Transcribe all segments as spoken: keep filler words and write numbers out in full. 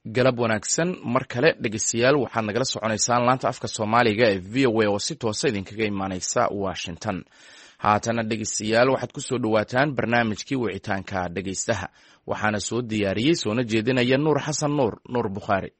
galab wanaagsan mar kale dhegeystayaal waxaad nagala soconaysaan laanta afka soomaaliga ee v o a oo si toosa idinkaga imaaneysa washington. haatana dhegeystayaal waxaad ku soo dhowaataan barnaamijkii wicitaanka dhegeystaha waxaana soo diyaariyey soona jeedinaya nuur xasan nuur nuur bukhaari.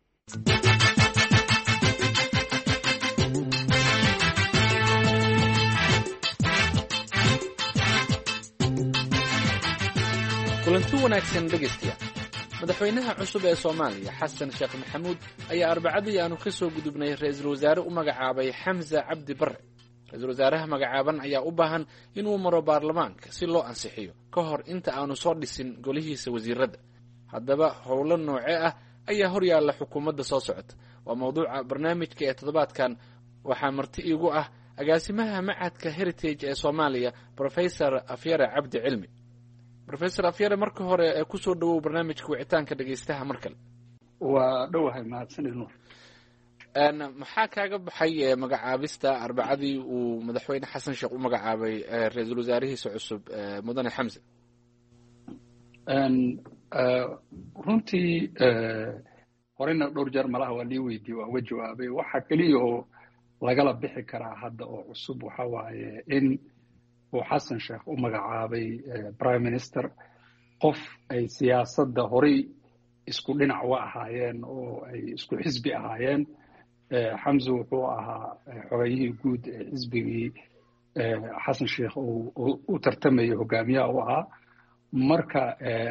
kulanti wanaagsan dhegeystayaal. madaxweynaha cusub ee Soomaaliya Xasan Sheekh Maxamuud ayaa arbacadii aanu ka soo gudubnay ra'iisul wasaare u magacaabay Xamza Cabdi Barre. ra'iisul wasaaraha magacaaban ayaa u baahan inuu maro baarlamaanka si loo ansixiyo ka hor inta aanu soo dhisin golihiisa wasiirada. haddaba howlo nooce ah ayaa hor yaalla xukuumadda soo socota. waa mawduuca barnaamijka ee toddobaadkan. waxaa marti iigu ah agaasimaha macadka Heritage ee Soomaaliya Professor Afyare Cabdi Cilmi. Professor Afyare, marka hore ee ku soo dhawow barnaamijka wicitaanka dhageystaha mar kale. waa dhawahay mahadsanid nuur. een maxaa kaaga baxay magacaabista arbacadii uu madaxweyne Xasan Sheekh u magacaabay ra'iisul wasaarihiisa cusub mudane Xamza? een runtii horena dhowr jeer malaha waa lii weydiiyey waa uga jawaabay. waxa kaliya oo lagala bixi karaa hadda oo cusub waxa waaye in uu Xasan Sheekh u magacaabay prime minister qof ay siyaasadda horay isku dhinac u ahaayeen oo ay isku xisbi ahaayeen. Xamza wuxuu ahaa xogayihii guud ee xisbigii Xasan Sheekh uu u tartamayay hogaamiyaha u ahaa. marka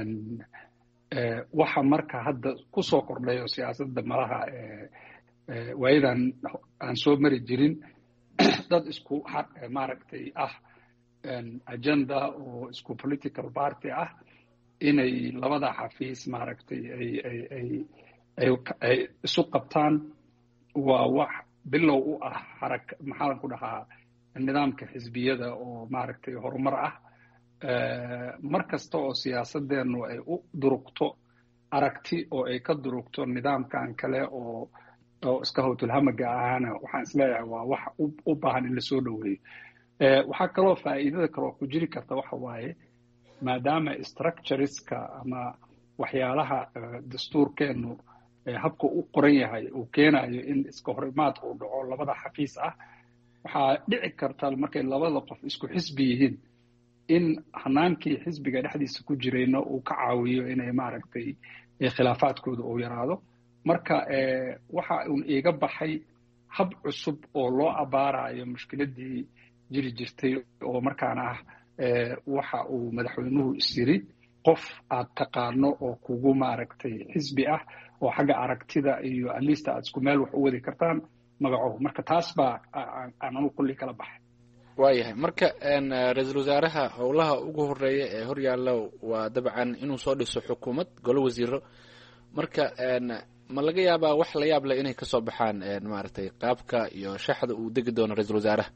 waxa marka hadda ku soo kordhay oo siyaasadda malaha waayadan aan soo mari jirin dad isku maaragtay ah agenda oo isku political party ah inay labada xafiis maaragtay ay ay ay ay isu qabtaan. waa wax bilow u ah xarag maxaan ku dhahaa nidaamka xisbiyada oo maaragtay horumar ah. mar kasta oo siyaasadeenu ay u durugto aragti oo ay ka durugto nidaamkan kale oo oo iska howtulhamaga ahana waxaan isleeyahay waa wax u baahan in la soo dhoweeyo. waxaa kaloo faa'iidada kaloo ku jiri karta waxa waaye maadaama structureska ama waxyaalaha dastuurkeenu habka u qoran yahay uu keenayo in iska horimaad uu dhaco labada xafiis ah. waxaa dhici karta markay labada qof isku xisbi yihiin in hanaankii xisbiga dhexdiisa ku jirayna uu ka caawiyo inay maaragtay khilaafaadkooda uu yaraado. marka waxa uun iiga baxay hab cusub oo loo abaarayo mushkiladii jiri jirtay oo markaana ah waxa uu madaxweynuhu isiri qof aad taqaano oo kugu maaragtay xisbi ah oo xagga aragtida iyo alista aad isku meel wax u wadi kartaan magaco. marka taas baa aan anu kulli kala baxay. waayahay marka ra'iisul wasaaraha howlaha ugu horeeya ee hor yaalla waa dabcan inuu soo dhiso xukuumad golo wasiiro. marka ma laga yaabaa wax la yaab leh inay ka soo baxaan maaragtay qaabka iyo shaxda uu degi doono ra'iisul wasaaraha?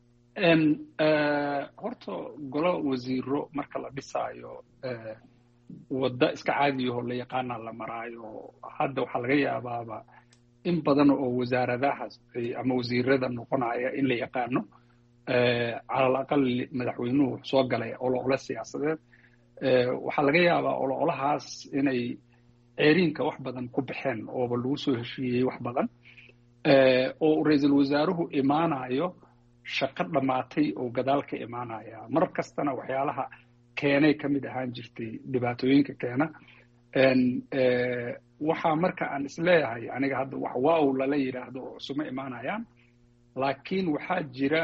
horta golo wasiiro marka la dhisaayo wadda iska caadiyaho la yaqaana la maraayo. hadda waxaa laga yaabaaba in badan oo wasaaradaha ama wasiirada noqonaya in la yaqaano. calal aqal madaxweynuhu soo galay olo-ole siyaasadeed. waxaa laga yaabaa olo-olahaas inay ceeriinka wax badan ku baxeen ooba lagu soo heshiiyey wax badan oo ra'iisul wasaaruhu imaanayo shaqo dhammaatay oo gadaal ka imaanaya. mar kastana waxyaalaha keenay ka mid ahaan jirtay dhibaatooyinka keena. waxaa marka aan isleeyahay aniga hadda wax waaw lala yidhaahdo oo isuma imaanayaan. laakiin waxaa jira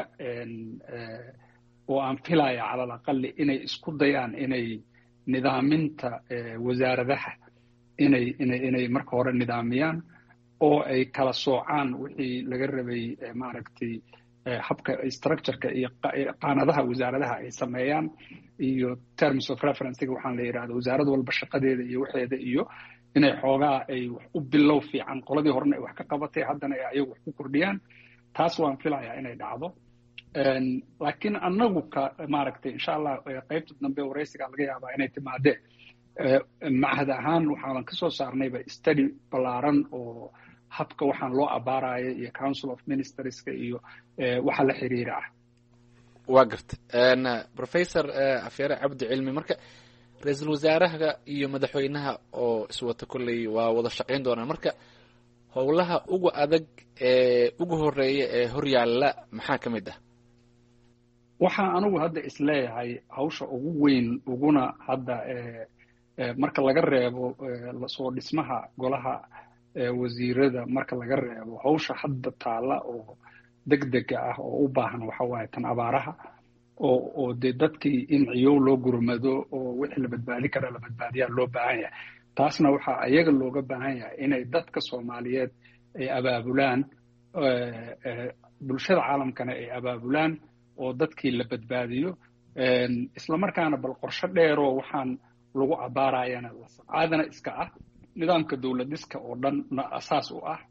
oo aan filaya calal aqali inay isku dayaan inay nidaaminta wasaaradaha inay inay inay marka hore nidaamiyaan oo ay kala soocaan wixii laga rabay maaragtay habka structureka iyo qaanadaha wasaaradaha ay sameeyaan iyo terms of referencega waxaan la yidhahdo wasaarad walba shaqadeeda iyo waxeeda iyo inay xoogaa ay wax u bilow fiican qoladii horena ay wax ka qabatay haddana ay ayagu wax ku kordhiyaan. taas waan filayaa inay dhacdo. laakiin annagu ka maaragtay insha allah qaybta dambe waraysiga laga yaabaa inay timaadeen. macahad ahaan waxaan ka soo saarnayba study ballaaran oo habka waxaan loo abaarayo iyo council of ministerska iyo waxa la xiriira ah. waa garta professor Afyare Cabdi Cilmi. marka ra-iisul wasaaraha iyo madaxweynaha oo iswata kolley waa wada shaqayn doonaan. marka howlaha ugu adag ee ugu horeeya ee horyaalla maxaa ka mid ah? waxaa anigu hadda isleeyahay hawsha ugu weyn uguna hadda marka laga reebo lasoo dhismaha golaha wasiirada, marka laga reebo hawsha hadda taalla oo degdega ah oo u baahan waxa waaye tan abaaraha oo oo dee dadkii in ciyow loo gurmado oo wixii la badbaadi kara la badbaadiyaa loo baahan yahay. taasna waxaa ayaga looga baahan yahay inay dadka Soomaaliyeed ay abaabulaan, bulshada caalamkana ay abaabulaan oo dadkii la badbaadiyo, isla markaana bal qorshe dheeroo waxaan lagu abaarayana caadana iska ah. nidaamka dowlad dhiska oo dhanna asaas u ah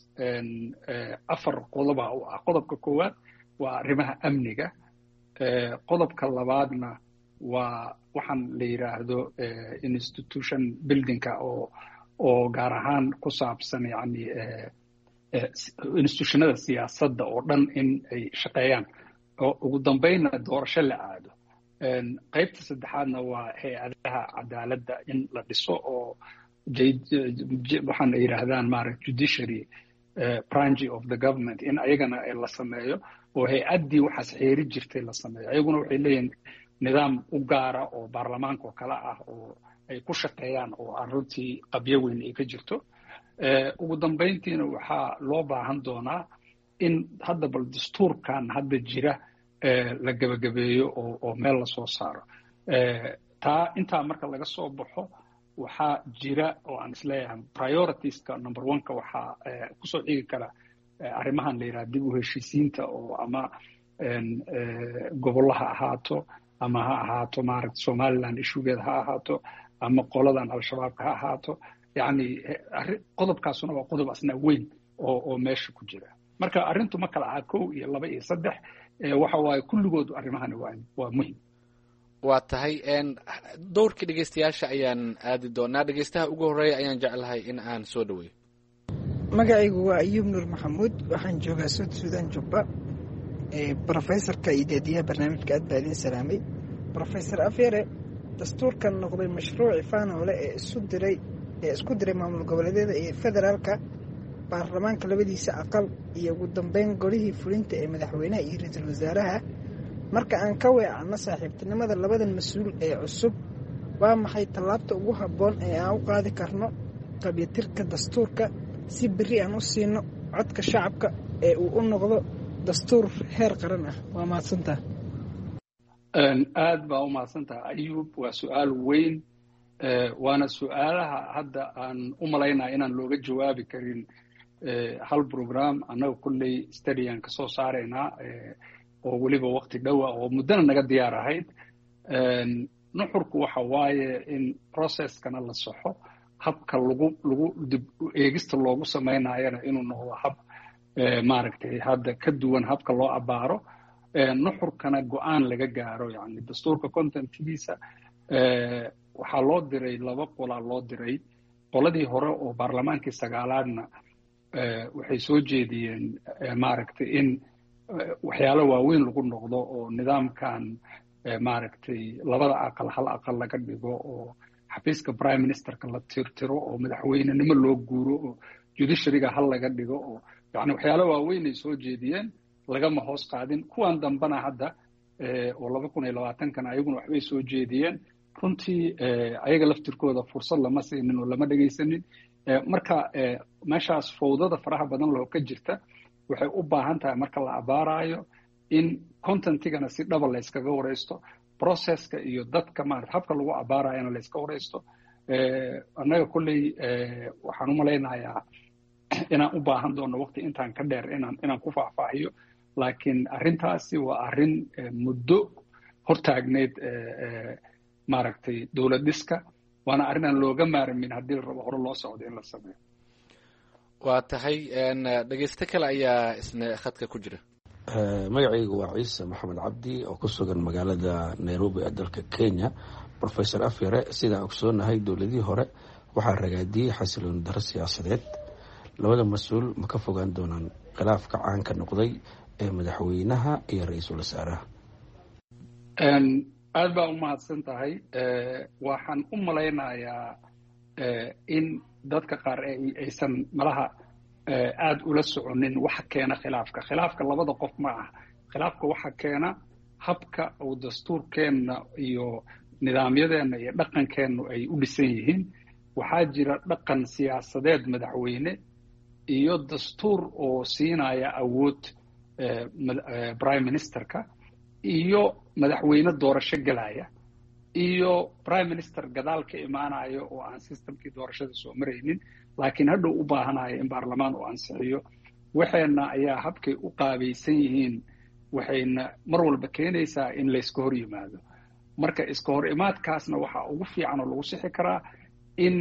afar qodoba u ah. qodobka koowaad waa arrimaha amniga, qodobka labaadna waa waxaan la yiraahdo institution buildingka oo oo gaar ahaan ku saabsan yani institutionada siyaasadda oo dhan in ay shaqeeyaan, oo ugu dambeynna doorasho la aado. qaybta saddexaadna waa hay-adaha cadaaladda in la dhiso oo waxaan ay yiraahdaan maaragtay judiciary branch of the government in ayagana la sameeyo oo hay-addii waxaas xeeri jirtay la sameeyo. ayaguna waxay leeyihiin nidaam u gaara oo baarlamaanka oo kale ah oo ay ku shaqeeyaan oo arrintii qabyo weyn ay ka jirto. ugu dambeyntiina waxaa loo baahan doonaa in hadda bal dastuurkan hadda jira la gabagabeeyo oo oo meel la soo saaro. taa intaa marka laga soo baxo waxaa jira oo aan isleeyahay prioritiska number one-ka waxaa kusoo xigi kara arrimahan la yidhaha dib u heshiisiinta oo ama gobollaha ahaato ama ha ahaato maaragta Somaliland ishugeeda ha ahaato ama qoladan al-shabaabka ha ahaato. yacni qodobkaasuna waa qodob asna weyn oo oo meesha ku jira. marka arrintu ma kala aha kow iyo laba iyo saddex, waxa waaye kulligood arrimahani waa waa muhiim. waa tahay dowrkii dhegeystayaasha ayaan aadi doonaa. dhegeystaha ugu horeeya ayaan jeclahay in aan soo dhaweeyo. magacaygu waa Ayuub Nuur Maxamuud, waxaan joogaa South Sudan Jubba. professorka iyo deediyaha barnaamijka aad baa idin salaamay. professor Afyare, dastuurkan noqday mashruuci faanoole ee isu diray ee isku diray maamul goboleedyada iyo federaalka, baarlamaanka labadiisa aqal iyo ugu dambeyn golihii fulinta ee madaxweynaha iyo ra-iisul wasaaraha. marka aan ka weecanno saaxiibtinimada labadan mas-uul ee cusub, waa maxay tallaabta ugu habboon ee aan u qaadi karno qabyatirka dastuurka si berri aan u siino codka shacabka ee uu u noqdo dastuur heer qaran ah? waa mahadsantaha. aad baa u mahadsantaha Ayuub, waa su-aal weyn, waana su-aalaha hadda aan u malaynaya inaan looga jawaabi karin hal program. annaga kulley stadiyan ka soo saaraynaa oo weliba waqti dhowa oo muddana naga diyaar ahayd. nuxurku waxa waaye in processkana la saxo, habka lagu lagu dib eegista loogu samaynayana inuu noqdo hab maaragtay hadda ka duwan habka loo abaaro. nuxurkana go-aan laga gaaro. yani dastuurka contentkiisa waxaa loo diray laba qolaa loo diray. qoladii hore oo baarlamaankii sagaalaadna waxay soo jeediyeen maaragtay in waxyaalo waaweyn lagu noqdo oo nidaamkan maaragtay labada aqal hal aqal laga dhigo oo xafiiska prime ministerka la tirtiro oo madaxweynenimo loo guuro oo judiciaryga hal laga dhigo oo yani waxyaalo waaweyn ay soo jeediyeen, lagama hoos qaadin. kuwan dambana hadda oo laba kun iyo labaatankana ayaguna waxbay soo jeediyeen. runtii ayaga laftirkooda fursad lama siinin oo lama dhegaysanin. marka meeshaas fowdada faraha badan loo ka jirta waxay u baahan tahay marka la abaarayo in contentigana si dhaba la iskaga wareysto, processka iyo dadka maarata habka lagu abaarayana la iska wareysto. annaga kulley waxaan u malaynayaa inaan u baahan doono waqti intaan ka dheer inaan inaan ku faahfaahiyo, laakiin arrintaasi waa arrin muddo hortaagneyd maaragtay dowlad dhiska, waana arrin aan looga maarmin haddii la rabo hore loo socdo in la sameeyo. waa tahay dhegeysto kale ayaa isna khadka ku jira. magacaygu waa ciise maxamed cabdi oo ku sugan magaalada Nairobi ee dalka Kenya. professor Afyare, sidaan ogsoonahay dowladii hore waxaa ragaadiyey xasilooni darro siyaasadeed. labada mas-uul ma ka fogaan doonaan khilaafka caanka noqday ee madaxweynaha iyo ra-iisul wasaaraha? aad baa u mahadsan tahay. waxaan u malaynayaa in dadka qaar aysan malaha aada ula soconin waxa keena khilaafka. khilaafka labada qof ma aha. khilaafka waxa keena habka uu dastuurkeenna iyo nidaamyadeenna iyo dhaqankeennu ay u dhisan yihiin. waxaa jira dhaqan siyaasadeed madaxweyne iyo dastuur oo siinaya awood prime ministerka iyo madaxweyne doorasho gelaya iyo prime minister gadaal ka imaanayo oo aan systemkii doorashada soo maraynin laakiin hadhow u baahanayo in baarlamaan uu ansixiyo. waxayna ayaa habkay u qaabaysan yihiin waxayna mar walba keenaysaa in layska hor yimaado. marka iska hor imaadkaasna waxaa ugu fiican oo lagu sixi karaa in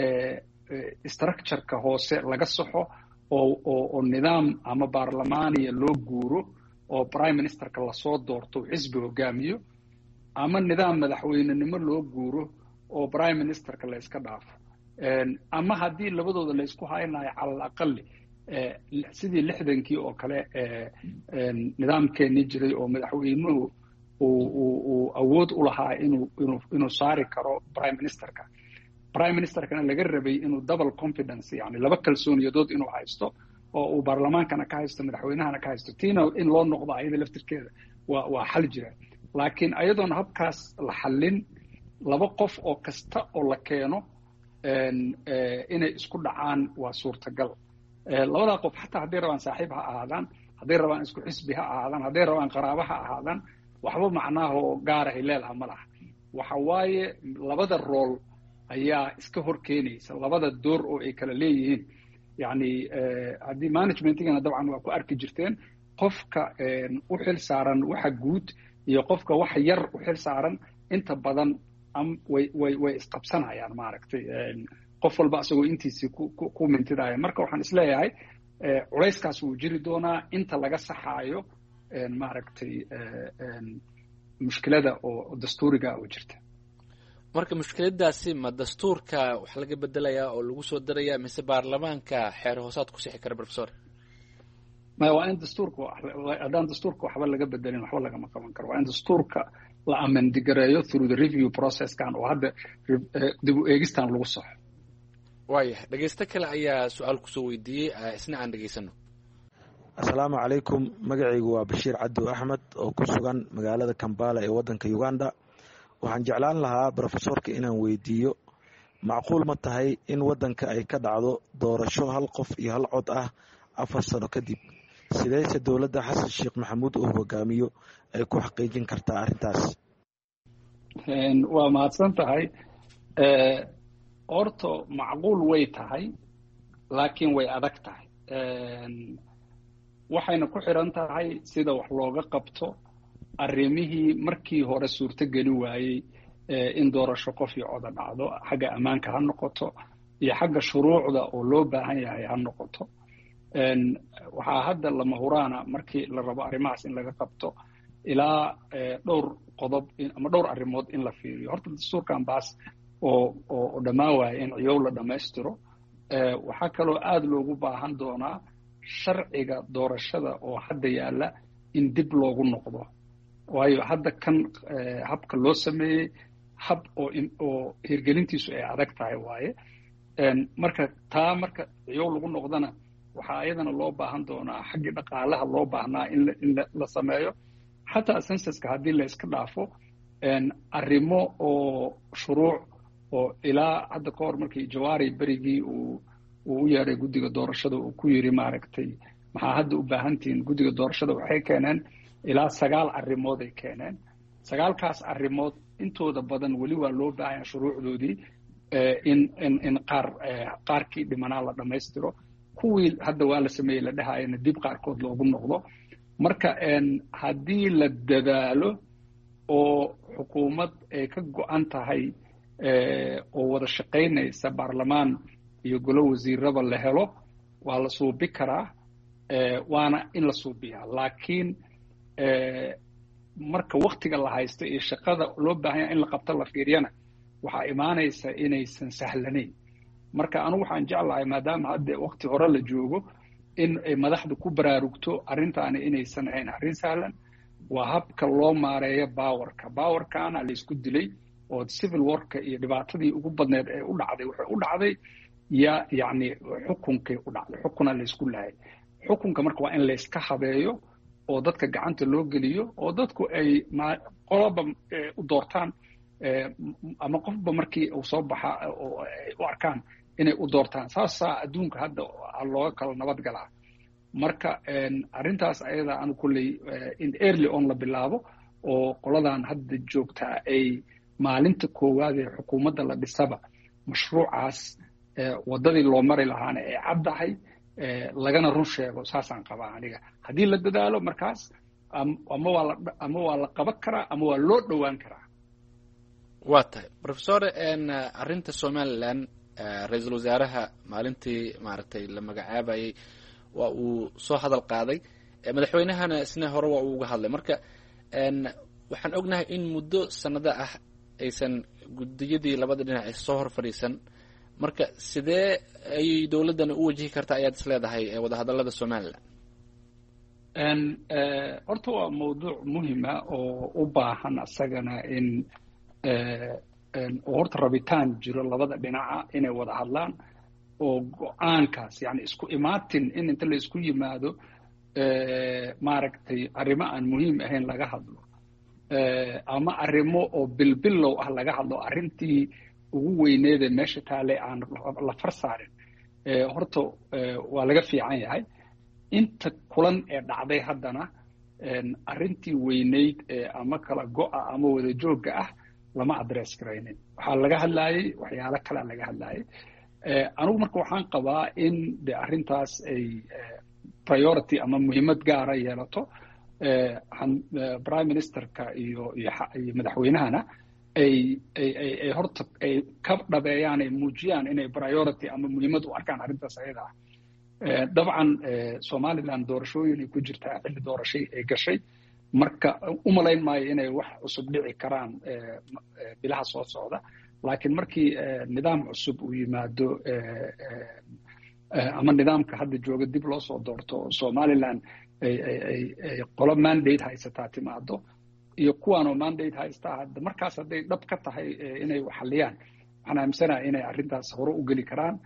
structureka hoose laga saxo oo oo nidaam ama baarlamaaniya loo guuro oo prime ministerka lasoo doorto xisbi hogaamiyo ama nidaam madaxweynenimo loo guuro oo prime ministerka la iska dhaafo. ama haddii labadooda la isku haynayo calal aqali sidii lixdankii oo kale nidaamkeenii jiray oo madaxweynuhu uu awood u lahaa inuu inuu inuu saari karo prime ministerka. prime ministerkana laga rabay inuu double confidence yani laba kalsooniyadood inuu haysto oo uu baarlamaankana ka haysto madaxweynahana ka haysto. tiina in loo noqdo ayada laftirkeeda waa waa xal jira. laakiin ayadoon habkaas la xallin laba qof oo kasta oo la keeno inay isku dhacaan waa suurtagal. labadaa qof xataa hadday rabaan saaxiib ha ahaadaan, hadday rabaan isku xisbi ha ahaadaan, hadday rabaan qaraabo ha ahaadaan, waxba macnaha oo gaara ay leedaha ma laha. waxa waaye labada rool ayaa iska hor keenaysa, labada door oo ay kala leeyihiin. yani haddii managementigana dabcan waa ku arki jirteen qofka u xil saaran waxa guud iyo qofka wax yar u xil saaran inta badan way way way isqabsanayaan maaragtay qof walba asagoo intiisii ku ku mintidaya. marka waxaan isleeyahay culayskaas wuu jiri doonaa inta laga saxaayo maaragtay mushkilada oo dastuuriga oo jirta. marka mushkiladaasi ma dastuurka wax laga bedelayaa oo lagu soo darayaa mise baarlamaanka xeer hoosaad ku sixi kara professor? maya waa in dastuurka haddaan dastuurka waxba laga bedelin waxba lagama qaban karo. waa in dastuurka la amendigareeyo through the review processkan oo hadda dib u eegistan lagu saxo. waayahay dhegeysto kale ayaa su-aal kusoo weydiiyey, isna aan dhegeysano. assalaamu calaykum, magacaygu waa bashiir cabdu axmed oo ku sugan magaalada Kampala ee waddanka Uganda. waxaan jeclaan lahaa brofesorka inaan weydiiyo, macquul ma tahay in waddanka ay ka dhacdo doorasho hal qof iyo hal cod ah afar sano kadib? sideyse dowladda xasan sheekh maxamuud uu hogaamiyo ay ku xaqiijin kartaa arrintaas? waa mahadsan tahay. horto macquul way tahay laakiin way adag tahay. waxayna ku xiran tahay sida wax looga qabto arrimihii markii hore suurto geli waayey in doorasho qof iyo coda dhacdo, xagga ammaanka ha noqoto iyo xagga shuruucda oo loo baahan yahay ha noqoto. waxaa hadda lama huraana markii la rabo arrimahaas in laga qabto ilaa dhowr qodob ama dhowr arrimood in la fiiriyo. horta dastuurkan baas oo oo dhammaan waaya in ciyow la dhammaystiro. waxaa kaloo aada loogu baahan doonaa sharciga doorashada oo hadda yaalla in dib loogu noqdo, waayo hadda kan habka loo sameeyey hab oo oo hirgelintiisu ay adag tahay waaye. marka taa marka ciyow lagu noqdana waxaa ayadana loo baahan doonaa xaggii dhaqaalaha loo baahnaa in in la sameeyo. xataa censuska haddii la iska dhaafo arrimo oo shuruuc oo ilaa hadda ka hor markii jawaari berigii uu uu u yeedhay guddiga doorashada uu ku yiri maaragtay maxaa hadda u baahantihiin, guddiga doorashada waxay keeneen ilaa sagaal arrimood ay keeneen. sagaalkaas arrimood intooda badan weli waa loo baahanya shuruucdoodii in in in qaar qaarkii dhimanaa la dhammaystiro. kuwii hadda waa la sameeyey la dhahayana dib qaarkood loogu noqdo. marka haddii la dadaalo oo xukuumad ay ka go-an tahay oo wada shaqaynaysa baarlamaan iyo golo wasiiraba la helo waa la suubi karaa, waana in la suubiyaa. laakiin marka waktiga la haysto iyo shaqada loo baahanya in la qabto la fiiriyana waxaa imaanaysa inaysan sahlanayn. marka anigu waxaan jeclahay maadaama hadda wakti hore la joogo in ay madaxdu ku baraarugto arrintaani inaysan ahayn arrin sahlan. waa habka loo maareeyo bawarka bawarkaana la isku dilay oo civil warka iyo dhibaatadii ugu badneed ee u dhacday waxay u dhacday ya yacni xukunkay u dhacday xukuna la isku lahay xukunka marka waa in la iska habeeyo oo dadka gacanta loo geliyo oo dadku ay qoloba u doortaan ama qofba markii uu soo baxa oo ay u arkaan inay u doortaan saasaa adduunka hadda looga kala nabad galaa marka arrintaas ayada anu kulley in early on la bilaabo oo qoladan hadda joogtaa ay maalinta koowaad ee xukuumadda la dhisaba mashruucaas waddadii loo mari lahaana ay caddahay lagana run sheego saasaan qabaa aniga haddii la dadaalo markaas ama waa la ama waa la qaban karaa ama waa loo dhowaan karaa waa tahay professor arrinta somaliland ra-iisul wasaaraha maalintii maaragtay la magacaabayay waa uu soo hadal qaaday madaxweynahana isna hore waa uu uga hadlay marka waxaan ognahay in muddo sanado ah aysan guddiyadii labada dhinac soo hor fadhiisan marka sidee ayay dowladdana u wajihi kartaa ayaad is leedahay wadahadallada somaliland horta waa mawduuc muhima oo u baahan asagana in oo horta rabitaan jiro labada dhinaca inay wada hadlaan oo go-aankaas yani isku imaatin in inta la isku yimaado maaragtay arrimo aan muhiim ahayn laga hadlo ama arrimo oo bilbilow ah laga hadlo arrintii ugu weyneedee meesha taale aan la far saarin horta waa laga fiican yahay inta kulan ee dhacday haddana arrintii weyneyd ama kala go-a ama wada joogga ah lama address garaynin waxaa laga hadlaayay waxyaalo kalea laga hadlaayay anigu marka waxaan qabaa in de arrintaas ay priority ama muhiimad gaara yeelato prime ministerka iyo iyo madaxweynahana ay ay ay horta ay ka dhabeeyaan ay muujiyaan inay priority ama muhiimad u arkaan arrintaas ayada ah dabcan somaliland doorashooyin ay ku jirtaa xilli doorashay ay gashay marka umalayn maayo inay wax cusub dhici karaan bilaha soo socda laakiin markii nidaam cusub uu yimaado ama nidaamka hadda jooga dib loo soo doorto somaliland ay ay ay qolo mandate haysataa timaado iyo kuwaanoo mandate haystaa hadda markaas hadday dhab ka tahay inay xalliyaan waxaan aaminsanaha inay arrintaas hore u geli karaan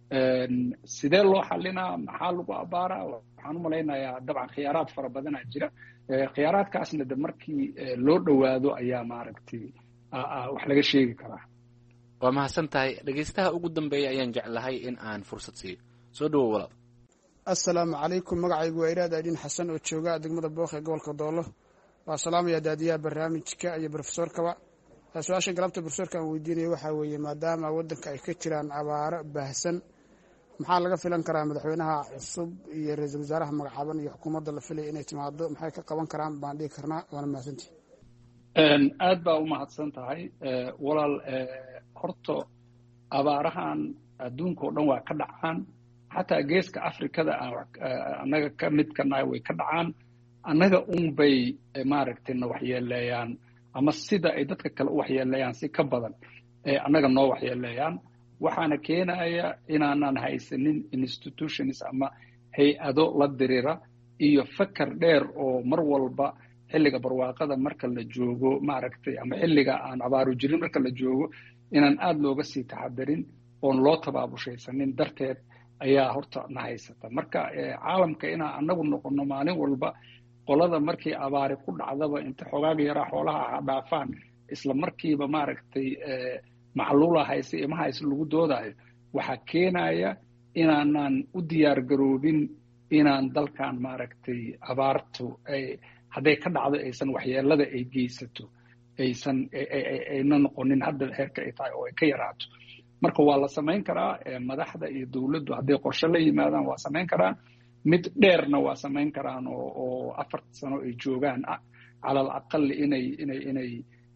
sidee loo xalinaa maxaa lagu abaaraa waxaan u malaynayaa dabcan khiyaaraad fara badanaa jira khiyaaraadkaasna de markii loo dhowaado ayaa maaragtay wax laga sheegi karaa waa mahadsan tahay dhegaystaha ugu dambeeya ayaan jeclahay in aan fursad siiyo soo dhawow walaal assalaamu calaykum magacaygu waa iraad aydin xasan oo jooga degmada booq ee gobolka doolo waa salaamaya daadiyaha barnaamijka iyo brofesorkaba su-aasha galabta brofesorka aan weydiinaya waxaa weeye maadaama waddanka ay ka jiraan abaaro baahsan maxaa laga filan karaa madaxweynaha cusub iyo ra-iisul wasaaraha magacaaban iyo xukuumadda la filaya inay timaado maxay ka qaban karaan baan dhihi karnaa waana mahadsantihi aad baa u mahadsan tahay walaal horta abaarahan adduunka oo dhan waa ka dhacaan xataa geeska afrikada annaga ka mid ka nahay way ka dhacaan annaga un bay maaragtay na waxyeeleeyaan ama sida ay dadka kale u waxyeeleeyaan si ka badan ee annaga noo waxyeeleeyaan waxaana keenaya inaanan haysanin institutions ama hay-ado la dirira iyo fakar dheer oo mar walba xilliga barwaaqada marka la joogo maaragtay ama xilliga aan abaaru jirin marka la joogo inaan aad looga sii taxadarin oon loo tabaabushaysanin darteed ayaa horta na haysata marka caalamka inaan annagu noqono maalin walba qolada markii abaari ku dhacdaba inta xogaaga yaraa xoolaha ha dhaafaan isla markiiba maaragtay macluula hayse ima hayse lagu doodayo waxaa keenaya inaanan u diyaar garoobin inaan dalkan maaragtay abaartu ay hadday ka dhacdo aysan waxyeelada ay geysato aysan ayna noqonin hadda heerka ay tahay oo ay ka yaraato marka waa la samayn karaa madaxda iyo dowladdu hadday qorshe la yimaadaan waa samayn karaan mid dheerna waa samayn karaan oo oo afar sano ay joogaan cala al aqal inay inay inay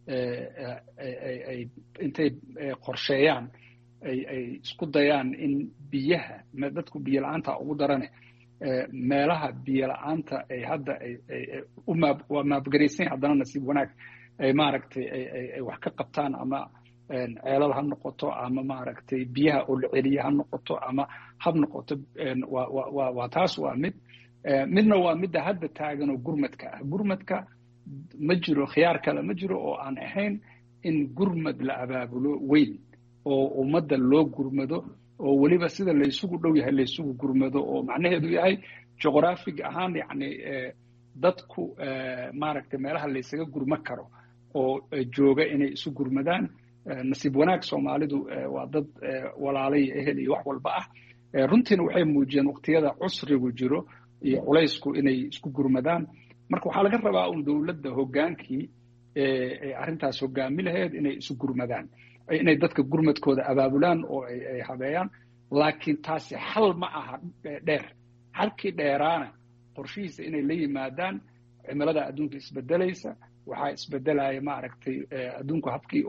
ay intay qorsheeyaan ay ay isku dayaan in biyaha dadku biyo la-aanta ugu darane meelaha biyo la-aanta ay hadda ay u maab waa maabgaraysan haddana nasiib wanaag ay maaragtay ay wax ka qabtaan ama ceelal ha noqoto ama maaragtay biyaha oo la celiya ha noqoto ama hab noqoto waa waa waa taas waa mid midna waa midda hadda taagan oo gurmadka ah gurmadka ma jiro khiyaar kale ma jiro oo aan ahayn in gurmad la abaabulo weyn oo ummadda loo gurmado oo weliba sida laysugu dhow yahay laysugu gurmado oo macnaheedu yahay juqraafic ahaan yacni dadku maaragtay meelaha laysaga gurma karo oo jooga inay isu gurmadaan. nasiib wanaag soomaalidu waa dad walaalay ehel iyo wax walba ah. runtiina waxay muujiyeen waqtiyada cusrigu jiro iyo culaysku inay isku gurmadaan. marka waxaa laga rabaa un dowladda hoggaankii ee arrintaas hoggaami lahayd inay isu gurmadaan, inay dadka gurmadkooda abaabulaan oo ay habeeyaan. laakiin taasi xal ma aha dheer. halkii dheeraana qorshihiisa inay la yimaadaan. cimilada adduunka isbedelaysa, waxaa isbedelaya maaragtay adduunku habkii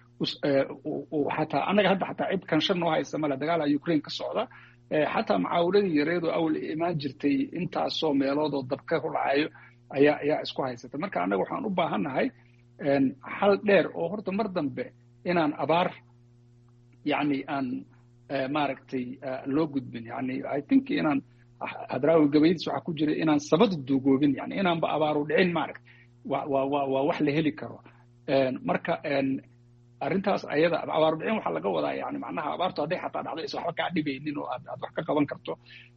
uu xataa annaga hadda xataa cid kanshan noo haysa male, dagaala Ukraine ka socda. xataa mucaawiladii yareedoo awal imaan jirtay intaasoo meeloodoo dabka ku dhacayo ayaa ayaa isku haysata. marka annaga waxaan u baahannahay xal dheer oo horta mar dambe inaan abaar yacni aan maaragtay loo gudbin. yani I think inaan hadraawi gabaydiis waxaa ku jira inaan sabada duugoobin, yani inaanba abaaru dhicin maaragta waa waa waa wax la heli karo. marka arrintaas ayada abaaru dhicin waxaa laga wadaa yani macnaha abaartu hadday xataa dhacdo is waxba kaa dhibaynin oo aad aad wax ka qaban karto.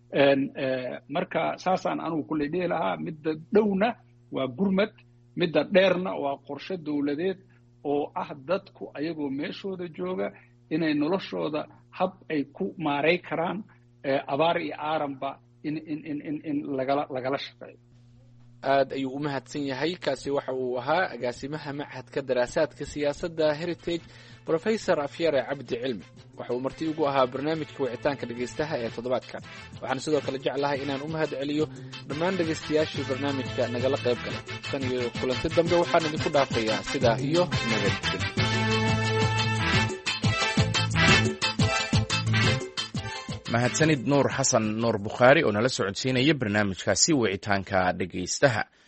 marka saasaan anugu kulley dhihi lahaa midda dhowna waa gurmad, midda dheerna waa qorshe dowladeed oo ah dadku ayagoo meeshooda jooga inay noloshooda hab ay ku maaray karaan abaar iyo aaranba in in in in in lagala lagala shaqeeyo. aad ayuu u mahadsan yahay. kaasi waxa uu ahaa agaasimaha machadka daraasaadka siyaasadda heritage professor afyare cabdi cilmi. waxa uu marti ugu ahaa barnaamijka wicitaanka dhegaystaha ee toddobaadkan. waxaan sidoo kale jeclahay inaan u mahad celiyo dhammaan dhegaystayaashii barnaamijka nagala qayb galay. tan iyo kulanti dambe waxaan idinku dhaafayaa sidaa iyo nabadgelyo. mahadsanid nuur xasan nuur bukhaari oo nala socodsiinaya barnaamijkaasi wicitaanka dhegaystaha.